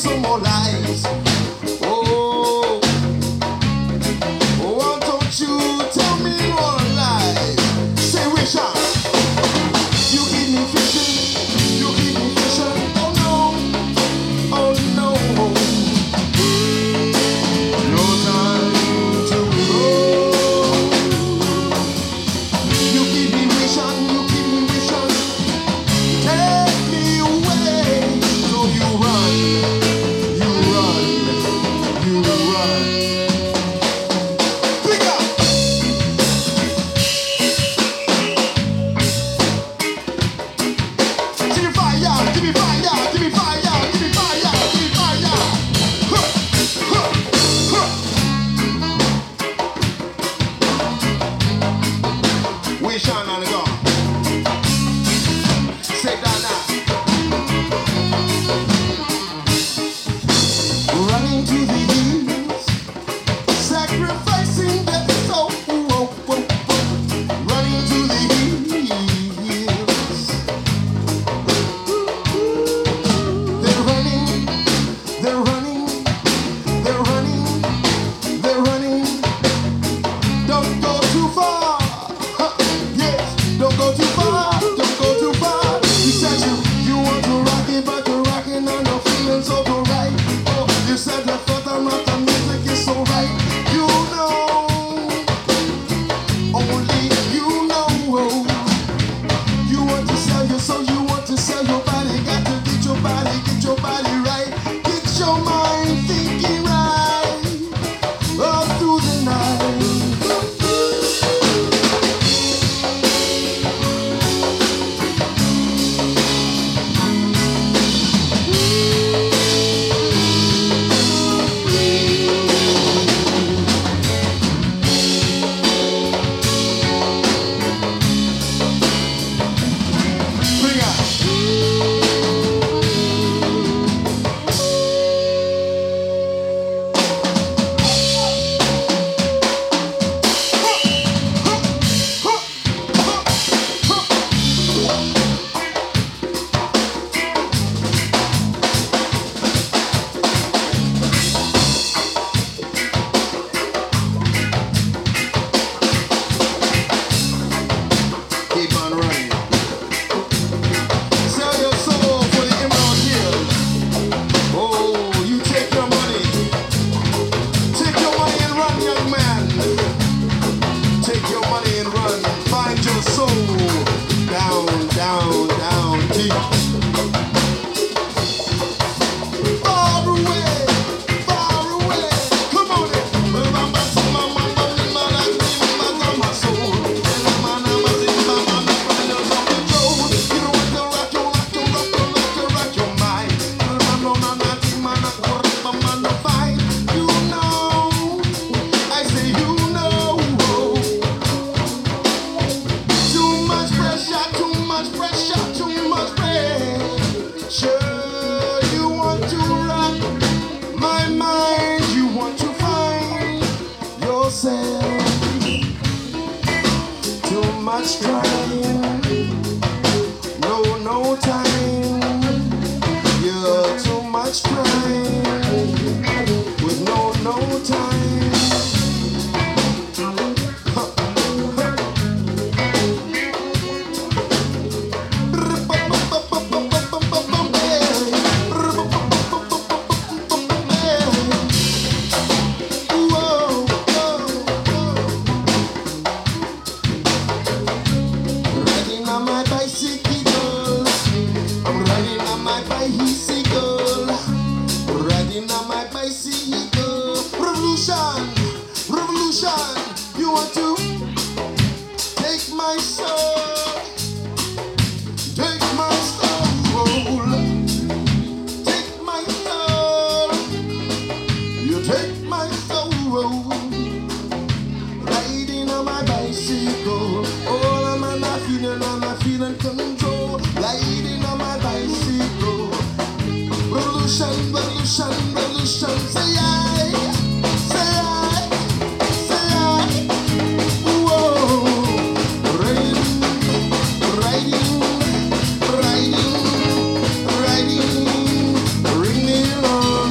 some more lies. Oh, why don't you tell me more lies? Say which one? You keep me fishing, you keep me fishing. Oh no, oh no. No time to go. You keep me wishing, you keep me wishing. Take me away. So you run, you run, you run. Pick up. Give me fire, give me fire, give me fire, give me fire, give me fire. Huh, huh, huh. We shine on the go. Say that now. Running to the hills, sacrificing their soul. Running to the hills. They're running, they're running, they're running, they're running. Don't go too far. Huh, yes, don't go too far, don't go too far. You said you want to rock it, but you're rocking and you're feeling so right. Oh, you said you thought I'm not the music is so right. You know, only you know. You want to sell your soul, you want to sell your body. Got to get your body right. Get your mind thinking right. All through the night. Bring out. Keep on running. Sell your soul for the emerald hills. Oh, you take your money. Take your money and run, young man. Take your money and run. Find your soul. Down, down, down, deep. Far away, far away. Come on in. My soul. Too much trying, no time. You're too much crying with no time. Huh, huh. Whoa, whoa, whoa. Riding on my bicycle, I'm riding on my bicycle, riding on my bicycle. Revolution, revolution. You want to take my soul, take my soul, take my soul. You take my soul. Riding on my bicycle, oh, I'm not feeling control. Riding on my bicycle, revolution, revolution, revolution. Say I, say I, say I. Whoa, riding, riding, riding, riding, ringing on.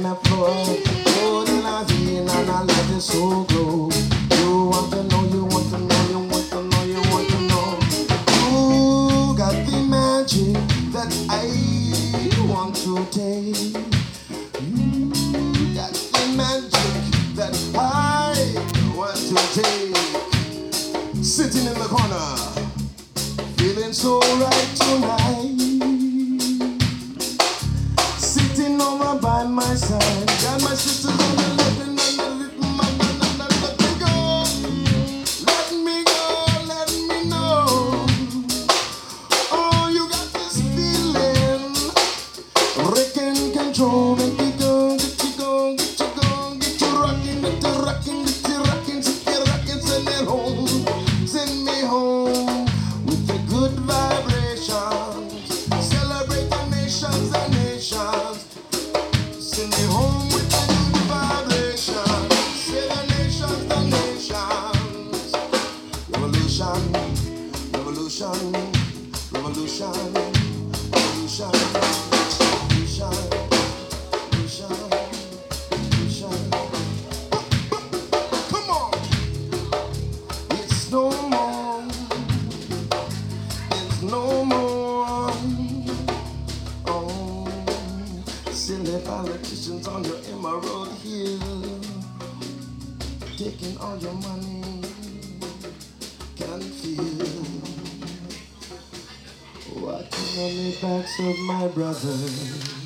the floor. Oh, then I see and I let it so glow. You want to know, you want to know, you want to know, you want to know. You got the magic that I want to take. You got the magic that I want to take. Sitting in the corner, feeling so right tonight. Sitting over by my side, got my sisters on the left and on the rhythm, let me go, let me go, let me know. Oh, you got this feeling, wrecking control, make you go, get you go, get you go, get you rocking, get you rocking, get you rocking, get you rocking, send me home with the good vibrations, celebrate the nations and nations. Send me home with the good vibrations, say the nations, the nations. Revolution, revolution, revolution, revolution, revolution, revolution, revolution. Come on, it's no more, it's no more. Oh, silly politicians on your emerald hill, taking all your money, can feel walking on the backs of my brothers.